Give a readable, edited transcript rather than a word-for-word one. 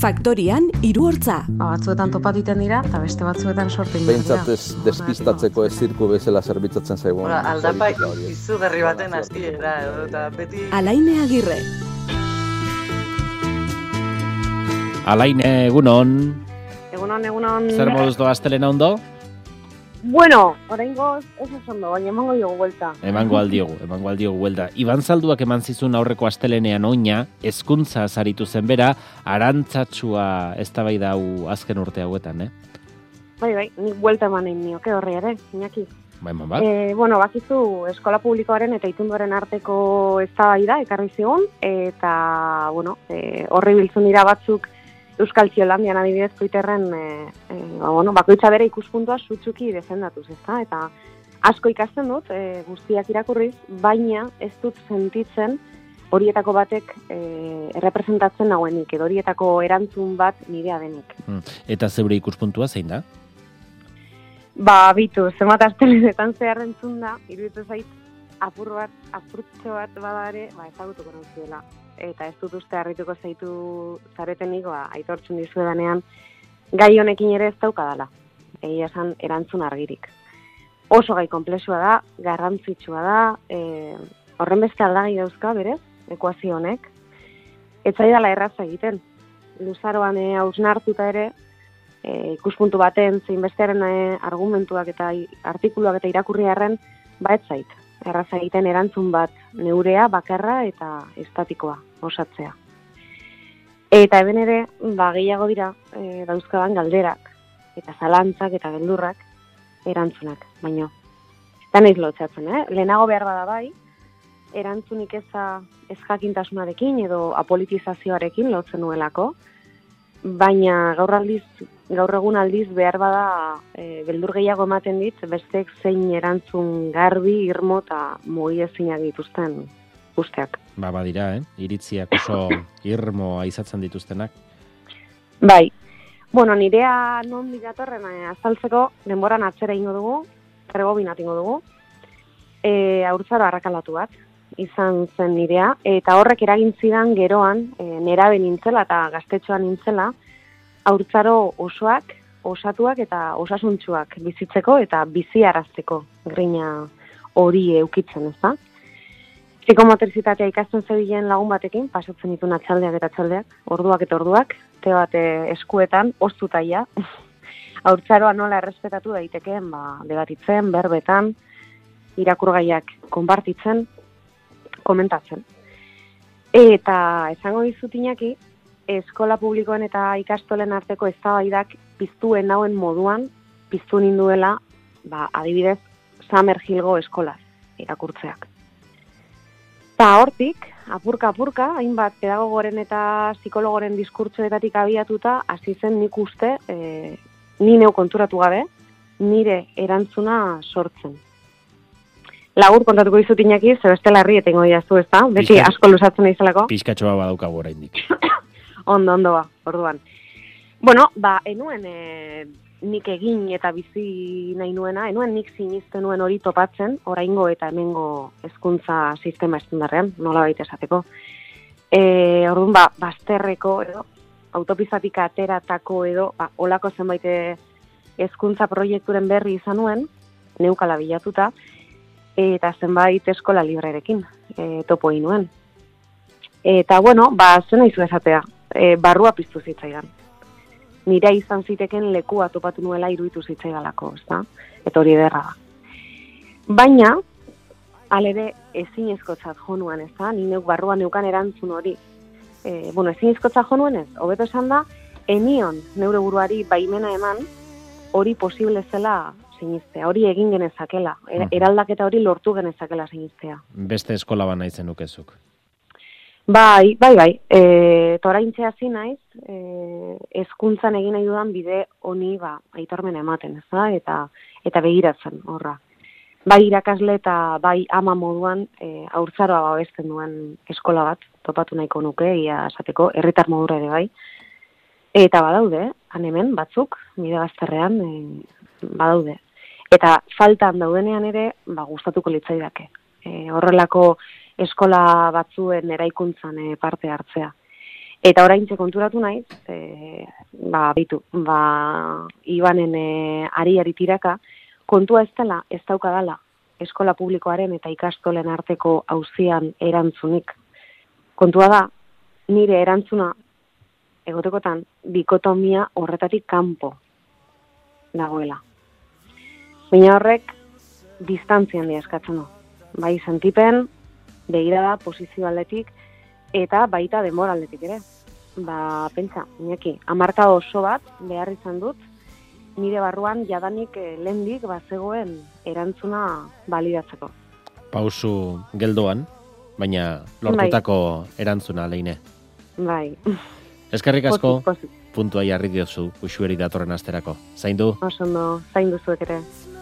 Faktorian hiru hortza. Batzuetan topatiten dira, eta beste batzuetan sortu dira. Behintzat ez despistatzeko ez zirku bezala zerbitzatzen zaigun. Aldapa izugarri baten hasiera eta beti... Alaine Agirre. Alaine, egunon. Egunon. Zer moduz doa astelena ondo? Bueno, oraingoz ez ondo, baina emango diogu buelta. Emango aldiogu buelta. Iban Zalduak eman zizun aurreko astelenean oina, hezkuntza saritu zen bera, arantzatsua eztabaida hau azken urte hauetan, Bai, nik buelta eman egin nioke horri ere, Iñaki. Bai, bat. Bakizu, eskola publikoaren eta itunduaren arteko eztabaida ekarri zigun, eta, horri biltzen dira batzuk Euskal Txiolandian adibidez Twitterren bakoitza bere ikuspuntua sutsuki defendatuz, ezta? Eta asko ikasten dut, guztiak irakurriz, baina ez dut sentitzen horietako batek errepresentatzen nagoenik, edo horietako erantzun bat nirea denik. Eta zeure ikuspuntua zein da? Bitu, zenbat astelenetan zehar entzun da, iruditzen zait apurtxo bat bada ere, ezagutuko nauzuela. Eta ez dut uste harrituko zaitu zaretenik, aitortzen dizuedanean, gai honekin ere ez daukadala. Egia esan erantzun argirik. Oso gai konplexua da, garrantzitsua da, horren beste aldagai dauzka, berez, ekuazio honek. Ez zaidala erraza egiten. Luzaroan hausnartuta ere, ikuspuntu baten, zein bestearen argumentuak eta artikuluak eta irakurri arren, ez zait. Erraza egiten erantzun bat neurea, bakarra eta estatikoa osatzea. Eta eben ere, gehiago dira dauzkadan galderak, eta zalantzak eta beldurrak erantzunak, baino. Eta nahiz lotxatzen, Lehenago behar bada bai, erantzunik ez jakintasunarekin edo apolitizazioarekin lotzen nuelako, baina gaur egun aldiz behar bada beldur gehiago ematen dit, bestek zein erantzun garbi, irmo eta mugiezina dituzten usteak. Badira, iritziak oso irmo aizatzen dituztenak. Bai. Nirea non digatorren azaltzeko denboran atzera ingo dugu, rebobinat ingo dugu, haurtzaro arrakalatu bat izan zen nirea, eta horrek eragin zidan geroan, nerabe nintzela eta gaztetxoan nintzela, haurtzaro osoak, osatuak eta osasuntsuak bizitzeko eta biziarazteko grina hori eukitzen, ez da? Psikomotorizitatea ikasten zebilen lagun batekin, pasatzen dituen atxaldeak eta atxaldeak, orduak eta orduak, te bat eskuetan, oztutaia, haurtzaroa nola errespetatu daitekeen, debatitzen, berbetan, irakurgaiak konpartitzen, komentatzen. Eta esango dizut Iñaki, eskola publikoen eta ikastolen arteko eztabaidak piztuen nauen moduan, piztu ninduela, adibidez, Summerhillgo eskolaz irakurtzeak. Eta hortik, apurka, hainbat pedagogoren eta psikologoren diskurtsoetatik abiatuta, hasi zen nik uste, ni neu konturatu gabe, nire erantzuna sortzen. Lagur kontatuko dizut Iñaki, zebestela herri etengo diaztu, ez da? Beti asko luzatzen naizelako. Pizkatxoa badaukagu oraindik. Ondo, orduan. Enuen nik egin eta bizi nahi nuena, enuen nik sinisten nuen hori topatzen, oraingo eta hemengo hezkuntza sistema estandarrean, nola baita esateko. Orduan, bazterreko edo, autopizatik ateratako edo, olako zenbait hezkuntza proiekturen berri izan nuen, neukala bilatuta, eta zenbait eskola librerekin topo egin nuen. Eta, zena izu esatea, barrua piztu zitzaidan. Nire izan ziteken lekua topatu nuela iruditu zitzaidalako, ezta? Eta hori ederra da. Baina, alere ezinezkotzat jo nuen, ezta? Ni neuk barruan neukan erantzun hori. Ezinezkotzat jo nuen ez, hobeto esan da, enion neure buruari baimena eman, hori posible zela sinistea, hori egin genezakela, eraldaketa hori lortu genezakela sinistea. Beste eskola bana izen nukezuk. Bai. Toraintxe hasi naiz, hezkuntzan egin nahi dudan bide honi aitormena ematen, eta begiratzen horra. Bai irakasle eta bai ama moduan haurtzaroa babesten duen eskola bat, topatu nahiko nuke, ia esateko, herritar modura ere bai. Eta badaude, han hemen batzuk, nire bazterrean badaude. Eta faltan daudenean ere, gustatuko litzaidake. Horrelako eskola batzuen eraikuntzan parte hartzea. Eta oraintxe konturatu naiz, Ibanen ari tiraka, kontua ez daukadala eskola publikoaren eta ikastolen arteko auzian erantzunik. Kontua da, nire erantzuna, egotekotan, dikotomia horretatik kanpo dagoela. Baina horrek, distantzian handia eskatzen du. Bai, sentipen, begirada, posizio aldetik, eta baita denbora aldetik ere. Pentsa, Iñaki, 10 oso bat behar izan dut, nire barruan jadanik lehendik bazegoen erantzuna balidatzeko. Pausu geldoan, baina lortutako erantzuna leine. Bai. Eskerrik asko, Pozik. puntua jarri diozu, uxueri datorren asterako. Zaindu? Oso ondo, zaindu zuek ere.